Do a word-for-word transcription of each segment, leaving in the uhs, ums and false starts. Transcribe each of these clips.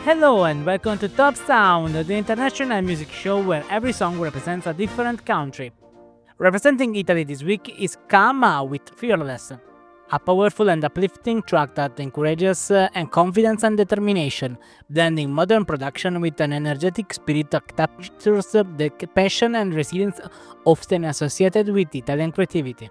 Hello and welcome to Top Sound, the international music show where every song represents a different country. Representing Italy this week is Kama with Fearless, a powerful and uplifting track that encourages uh, and confidence and determination, blending modern production with an energetic spirit that captures uh, the passion and resilience often associated with Italian creativity.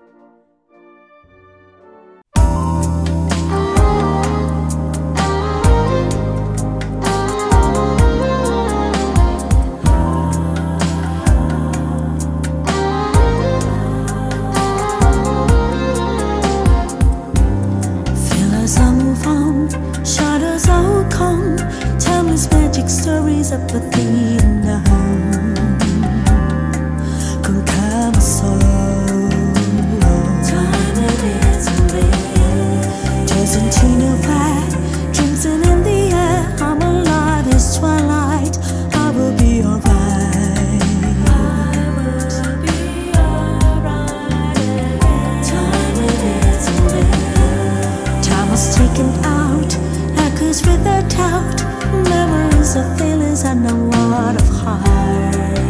Shadows all come, timeless magic stories of a thief in the home. Con calma solo, time it is red. Josentino fire, crimson in the air. I'm alive this twilight. I will be alright. I will be alright. Time it is red. Time was taken out. Cause without doubt, memories of feelings and a lot of heart.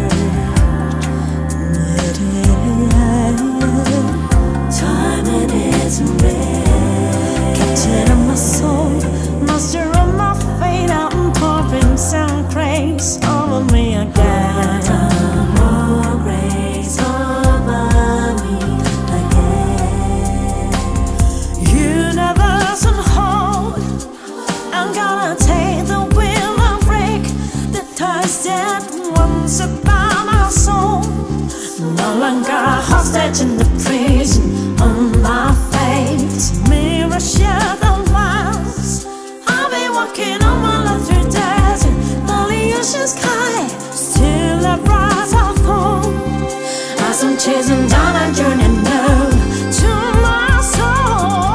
Time it is red. Captain of my soul, master of my fate. I'm pouring some grace over me again. More grace over me again. You never should hold. I'm gonna take the wheel and break the ties that once bound my soul. No longer a hostage in the prison on my fate. Mirror share the miles. I'll be walking on my life through desert, lonely ocean sky. Still a rise of home as I'm chasing down a journey new to my soul.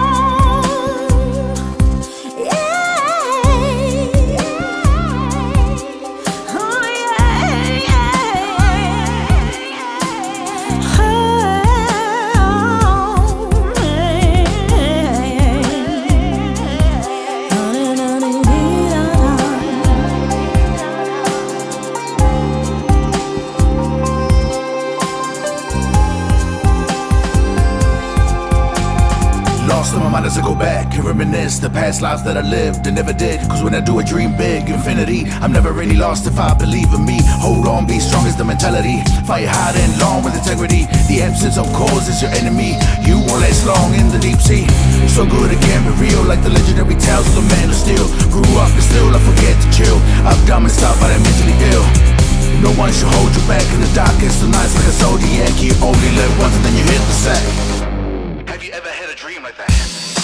Lost in my mind as I go back and reminisce the past lives that I lived and never did. Cause when I do I dream big, infinity. I'm never really lost if I believe in me. Hold on, be strong is the mentality. Fight hard and long with integrity. The absence of cause is your enemy. You won't last long in the deep sea. So good it can be real, like the legendary tales of the man who still grew up and still I forget to chill. I've done and stopped, but I'm mentally ill. No one should hold you back in the darkest of nights like a zodiac. You only live once and then you hit the sack. Have you ever had a dream like that?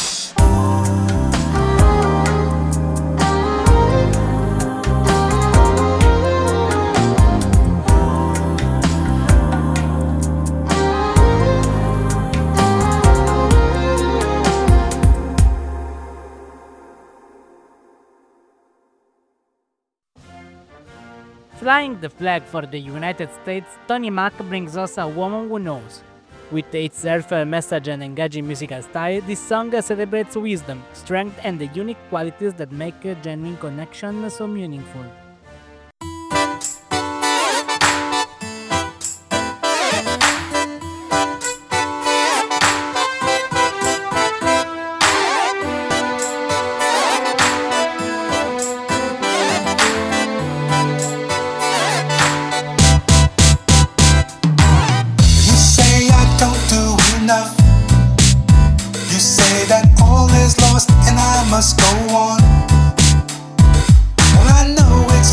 Flying the flag for the United States, Tony Mac brings us A Woman Who Knows. With its heartfelt message and engaging musical style, this song celebrates wisdom, strength, and the unique qualities that make a genuine connection so meaningful. You say that all is lost and I must go on. Well, I know it's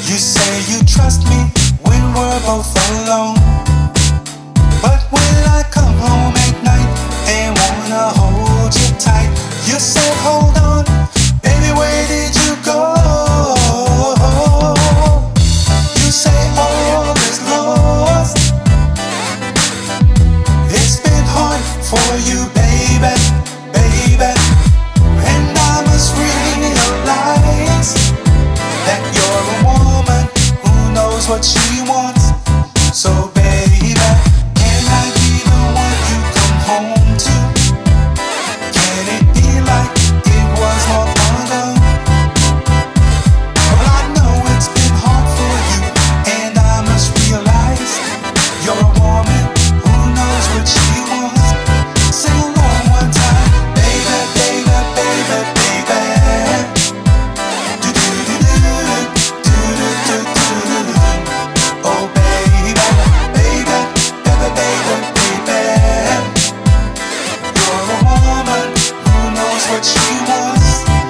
You say you trust me when we're both alone, but when I come home at night and wanna hold you tight, you say hold on, baby, where did you go? You say all is lost. It's been hard for you, baby, baby, and I must realize that you're a woman who knows what she wants. So baby, can I be the one you come home to? Can it be like it was long ago? Well, I know it's been hard for you, and I must realize you're a woman who knows what she wants. Sing along one time, baby, baby, baby, baby. Do do do do do do do do do. Oh baby, baby, baby, baby, baby. You're a woman who knows what she wants.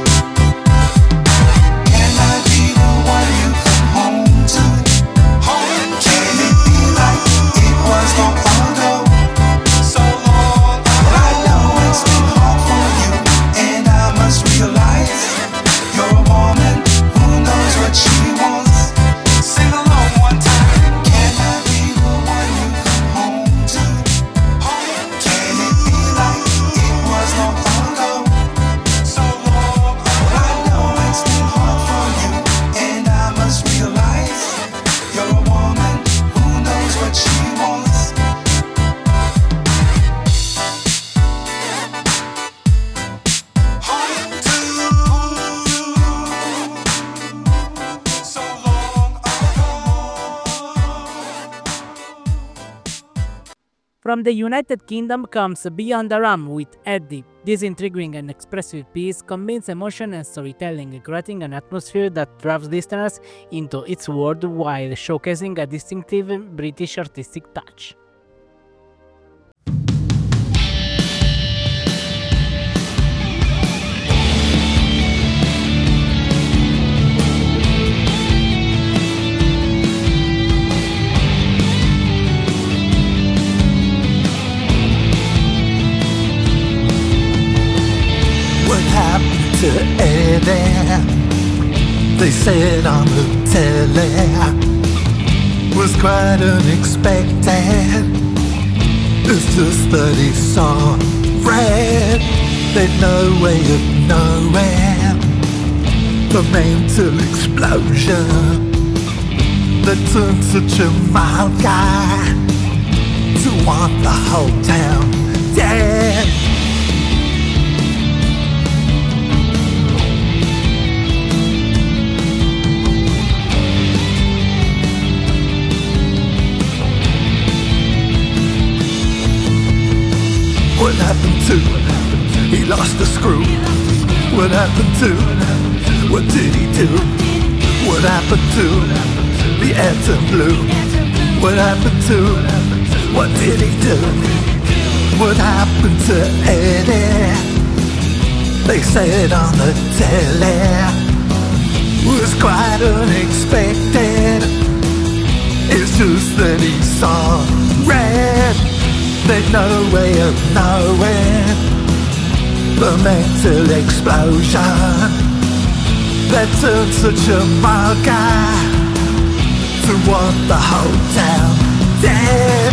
Can I be the one you come home to? Home to. Can it be like it was long ago? So long ago. Well, I know it's been hard for you, and I must realize you're a woman who knows what she wants. Sing along one time. Can I be the one you come home to? Home to. Can it be like it was long ago? So long ago. Well, I know it's been hard for you, and I must realize you're a woman who knows what she wants. Home to. So long ago. From the United Kingdom comes Beyond the Ram with Eddie. This intriguing and expressive piece combines emotion and storytelling, creating an atmosphere that draws listeners into its world while showcasing a distinctive British artistic touch. What happened to Eddie? They said on the telly was quite unexpected. It's just that he saw red. They'd no way of knowing the mental explosion that turned such a mild guy to want the whole town dead. What happened to? He lost the screw. What happened to? What did he do? What happened to the atom blue? What happened to? What did he do? What happened to Eddie? They said on the telly was quite unexpected. It's just that he saw red. There's no way of knowing the mental explosion that turned such a mild guy to want the whole town dead.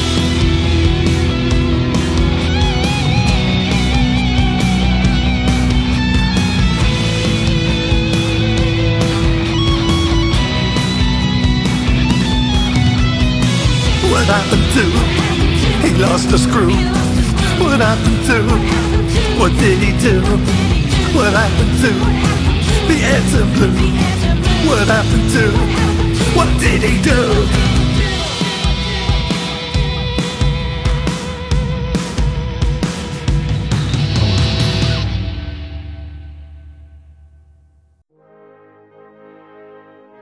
What happened to? He lost the screw. What happened to? What did he do? What happened to the atom blue? What happened to? What did he do?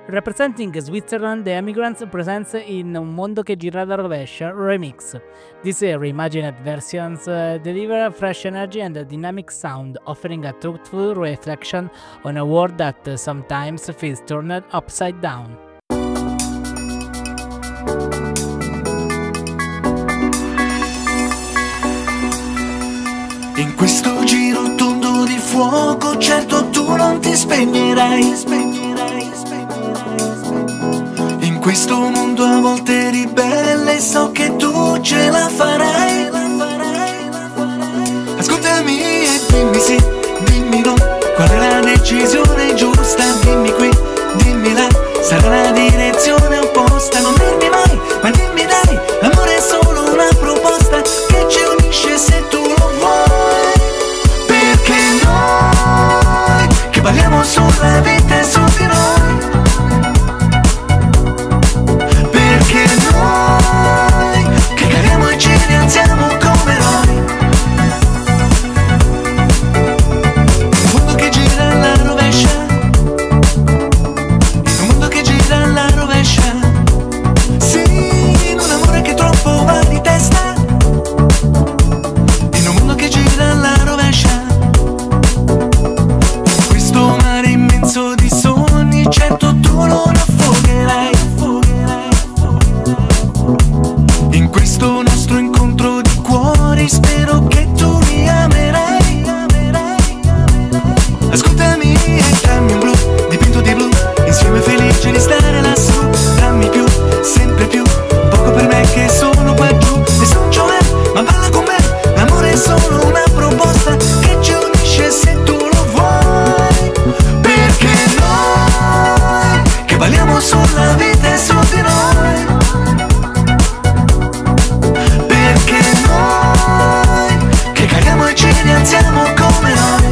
Representing Switzerland, The Emigrants presents In Un mondo che gira alla rovescia remix. These uh, reimagined versions uh, deliver fresh energy and a dynamic sound, offering a truthful reflection on a world that uh, sometimes feels turned upside down. In questo giro tondo di fuoco, certo tu non ti spegnerai, spegnerai, spegnerai, spegnerai. In questo mondo a volte ribelle, so che tu ce la farai, la farai, la farai. Ascoltami e dimmi sì, dimmi no, qual è la decisione giusta, dimmi qui, dimmi là, sarà la direzione opposta, non dirmi mai, ma dimmi dai, amore è solo una proposta che ci unisce se tu lo vuoi. Perché noi, che parliamo sulla vita e su di noi, perché noi, che cadiamo e ci rialziamo come eroi. Un mondo che gira alla rovescia, un mondo che gira alla rovescia. Sì, in un amore che troppo va di testa, in un mondo che gira alla rovescia. In questo mare immenso di sogni, certo tu non affogherai, affogherai, affogherai. In questo nostro incontro di cuori, spero che tu mi amerai, amerai, amerai. Ascoltami e dammi un blu, dipinto di blu, insieme felici di stare lassù. Dammi più, sempre più, poco per me che sono qua giù. Nessun cioè, ma balla con me, l'amore è solo una proposta che ci unisce se tu lo vuoi. Perché noi, che balliamo sulla vita e su di noi, perché noi, che cadiamo e ci rialziamo come noi.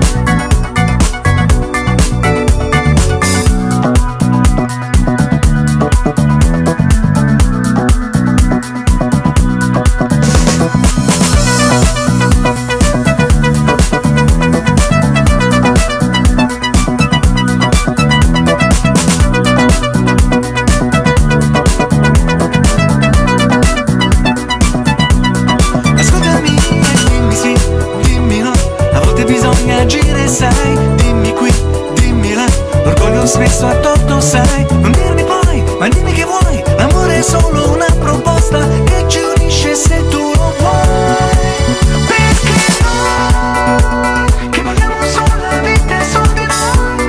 Ascoltami e dimmi sì, dimmi no, a volte bisogna agire, sai. Dimmi qui, dimmi là, l'orgoglio spesso ha torto, sai. Non dirmi poi, ma dimmi che vuoi, l'amore è solo una proposta che ci unisce se tu lo vuoi. Perché noi, che parliamo sulla vita e su di noi,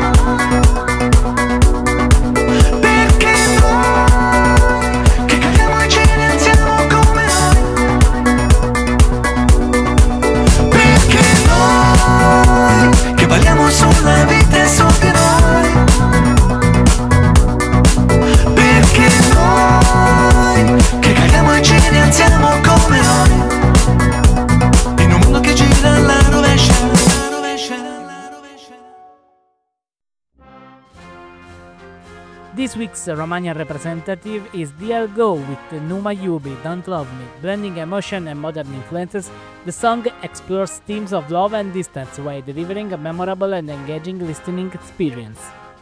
perché noi, che cadiamo e ci rialziamo come noi, perché noi, che parliamo sulla vita e su di noi, perché noi, che cadiamo e ci rialziamo come noi. In un mondo che gira alla rovescia, alla rovescia, alla rovescia. This week's Romanian representative is D L Go with Numa Yubi, Don't Love Me. Blending emotion and modern influences, the song explores themes of love and distance while delivering a memorable and engaging listening experience.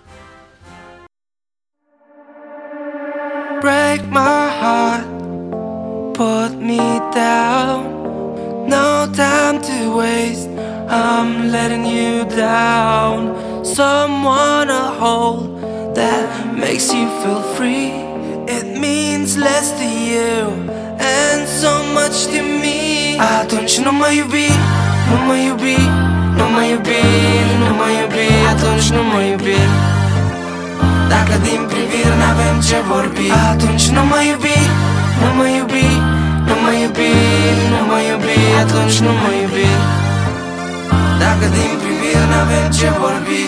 Break my heart, put me down. No time to waste, I'm letting you down. Someone to hold that makes you feel free. It means less to you and so much to me. Atunci nu mă iubi, nu mă iubi, nu mă iubi, nu mă iubi. Atunci nu mă iubi, dacă din priviri n-avem ce vorbi. Atunci nu mă iubi, nu mă iubi, nu mă iubi, nu mă iubi. Atunci nu mă iubi, dacă din priviri n-avem ce vorbi.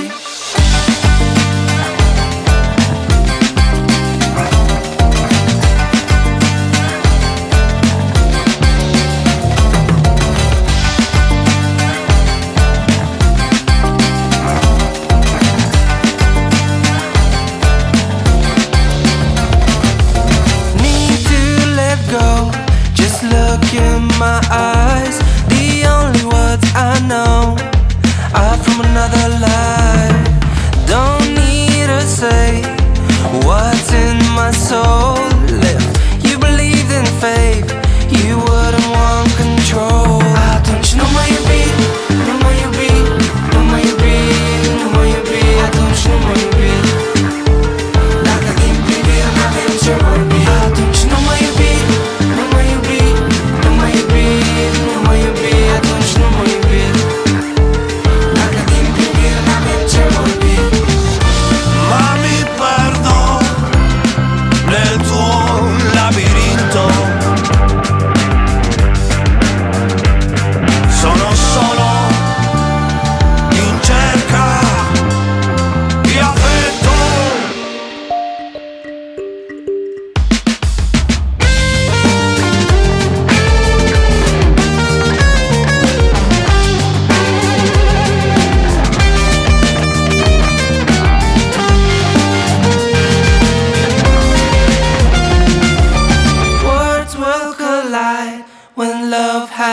Look in my eyes, the only words I know are from another life.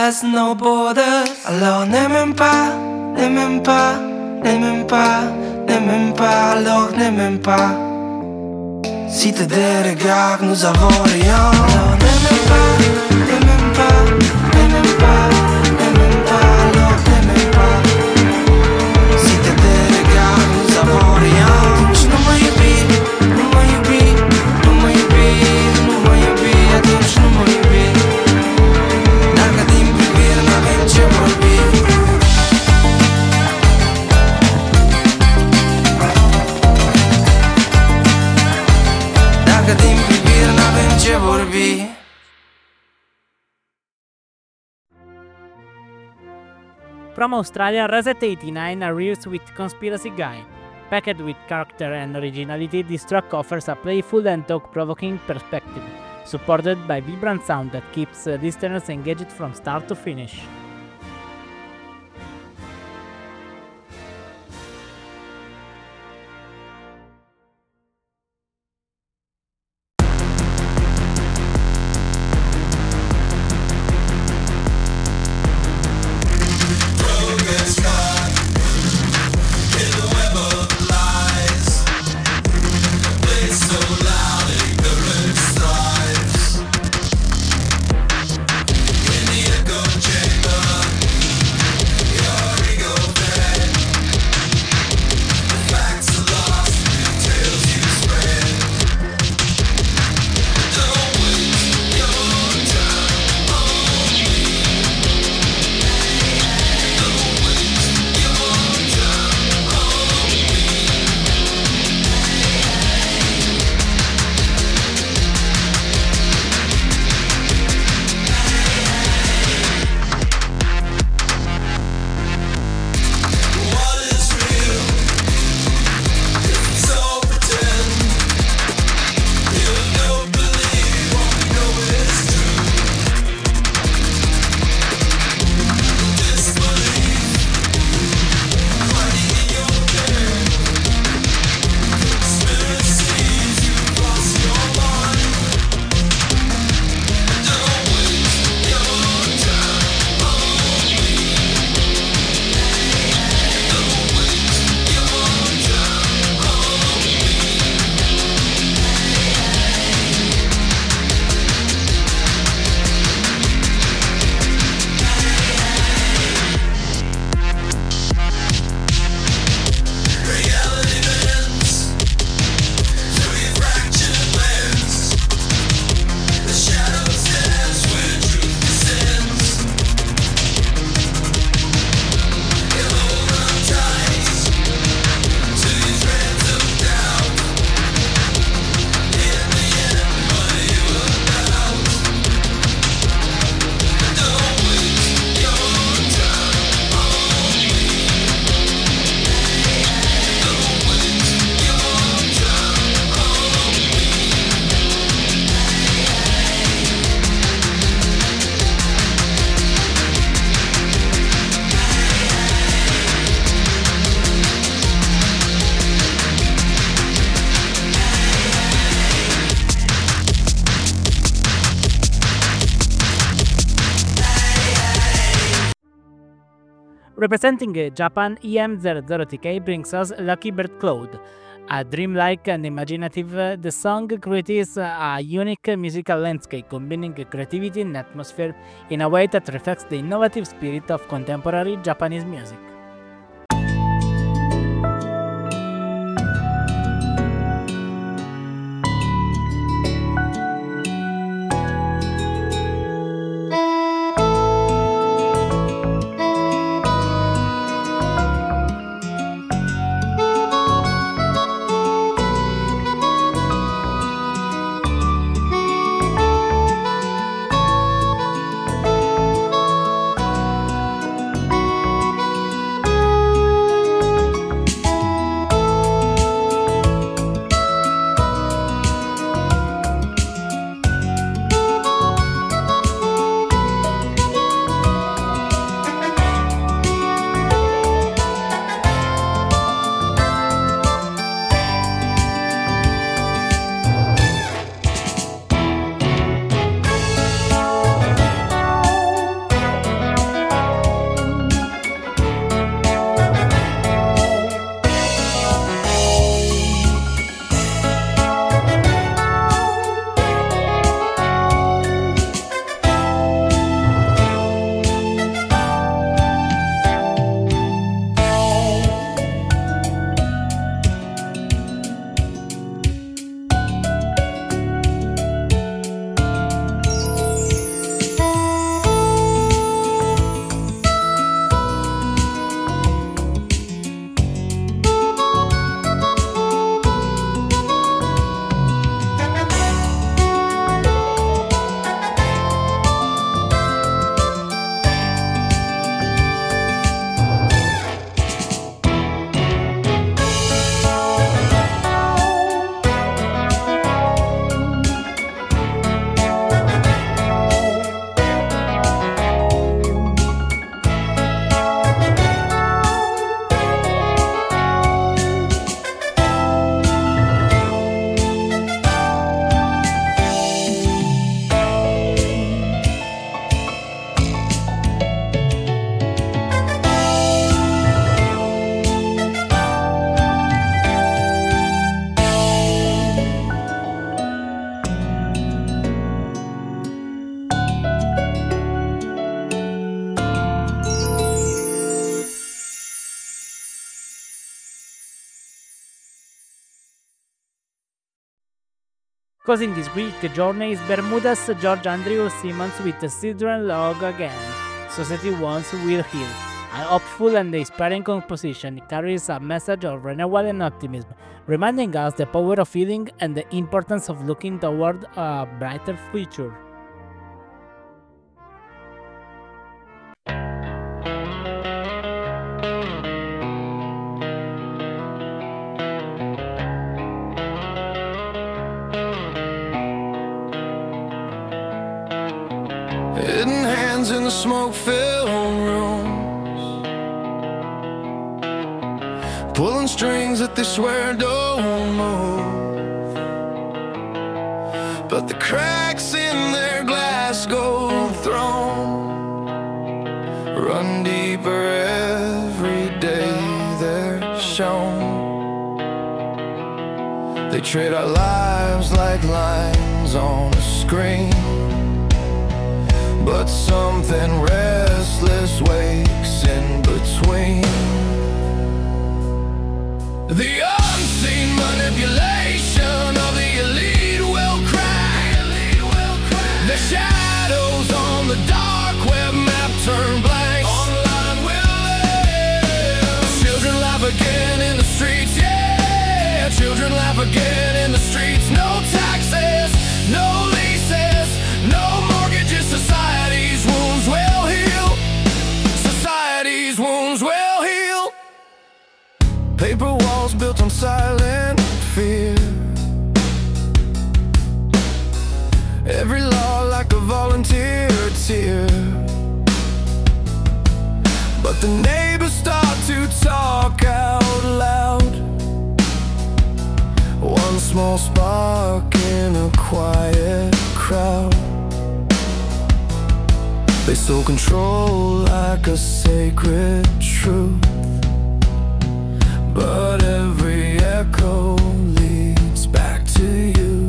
has no borders. Alors ne m'aime pas, ne m'aime pas, ne m'aime pas, ne m'aime pas, alors ne m'aime pas. Si t'es des regards, nous avons rien. Alors ne m'aime pas, ne m'aime pas, ne m'aime pas, ne m'aime pas, alors ne m'aime pas. Si t'es des regards, nous avons rien. Tu não me iubi, não me iubi, não me iubi, não me iubi, atunci nu mă iubi. Dacă din privire n-avem ce vorbi. Dacă din privire n-avem ce vorbi. From Australia, Reset eighty-nine arrives with Conspiracy Guy. Packed with character and originality, this track offers a playful and thought-provoking perspective, supported by vibrant sound that keeps uh, listeners engaged from start to finish. Representing uh, Japan, E M zero zero T K brings us Lucky Bird Cloud. A dreamlike and imaginative, uh, the song creates a unique musical landscape combining creativity and atmosphere in a way that reflects the innovative spirit of contemporary Japanese music. Closing this week journey is Bermuda's George Andrew Simmons with the Children Log Again. Society Once Will Heal. A hopeful and inspiring composition, it carries a message of renewal and optimism, reminding us the power of healing and the importance of looking toward a brighter future. Hidden hands in the smoke-filled rooms, pulling strings that they swear don't move, but the cracks in their glass go thrown run deeper every day they're shown. They trade our lives like lines on a screen, but something restless wakes in between. The unseen manipulation of the elite will crack. The shadows on the dark web map turn blank. Online will live. Children laugh again in the streets, yeah. Children laugh again in the streets. No taxes, no leases, no mortgages. Society's wounds will heal. Society's wounds will heal. Paper walls built on silent fear. Every law like a volunteer tear. But the neighbors start to talk out loud. One small spark in a quiet crowd. They stole control like a sacred truth, but every echo leads back to you.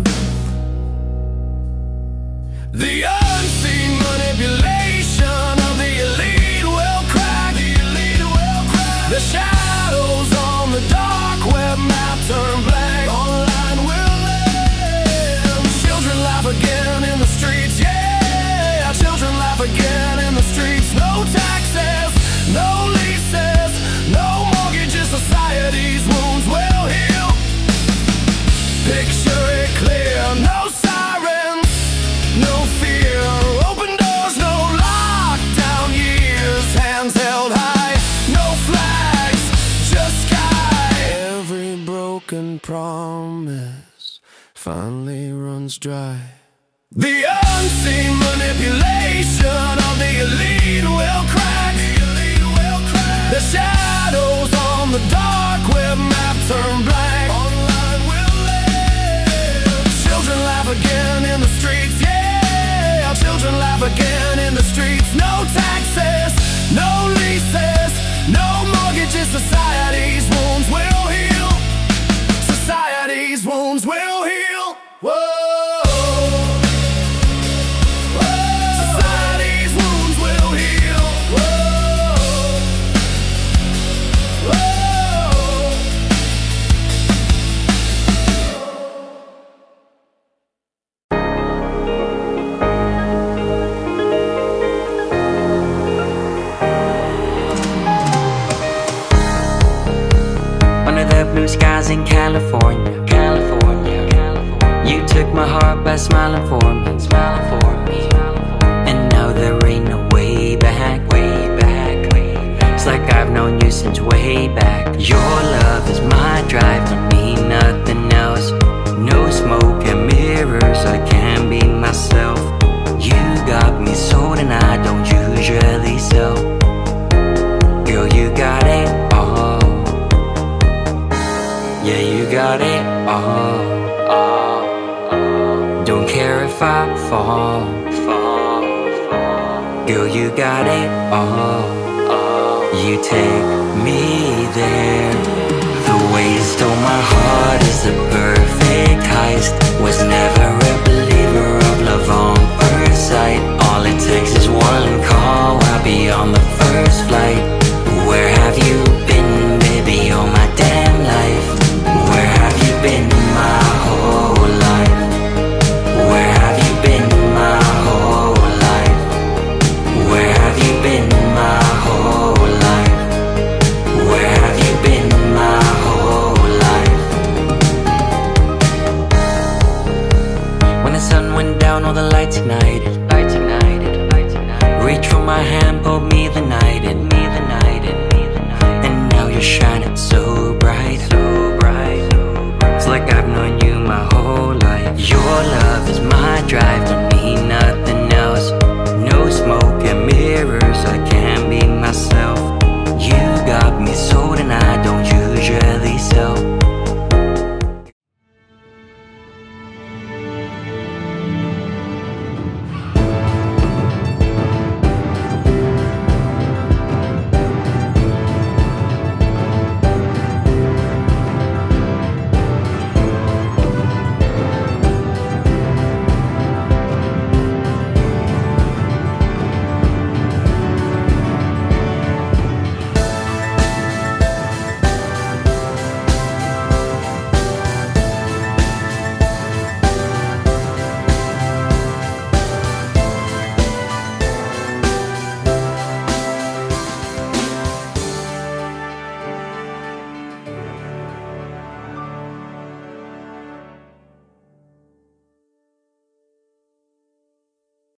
The unseen manipulation of the elite will crack. The elite will crack. The shadows on the dark web map turn blank. Online will live. Children laugh again in the streets, yeah. Children laugh again in the streets. No taxes, no leases, no mortgages. Society's wounds will heal. Picture it clear. No sirens, no fear. Open doors, no lockdown years. Hands held high, no flags, just sky. Every broken promise finally runs dry. The unseen manipulation of the elite will crack. The elite will crack. The shadows on the dark web map turn blank. Online will live. Children laugh again in the streets, yeah. Children laugh again in the streets. No taxes, no leases, no mortgages. Society's wounds will heal. Society's wounds will heal. Whoa. Blue skies in California, California, California. You took my heart by smiling for me, smiling for me. And now there ain't no way back, way back, way back. It's like I've known you since way back. Your love is my drive, to me nothing else. No smoke and mirrors, I can't be myself. You got me sold and I don't usually sell. Girl, you got it all. Yeah, you got it all, all, all. Don't care if I fall, fall, fall. Girl, you got it all, all. You take me there. The way you stole my heart is the perfect heist. Was never a believer of love on first sight. All it takes is one call, I'll be on the first flight. Where have you been, baby, all my damn life? Where have you been my whole life? on, all the lights ignited. Lights ignited. Lights ignited. Reach for my hand, pulled me the night in. Me the night in. Me the night. And now you're shining so bright. So bright. It's like I've known you my whole life.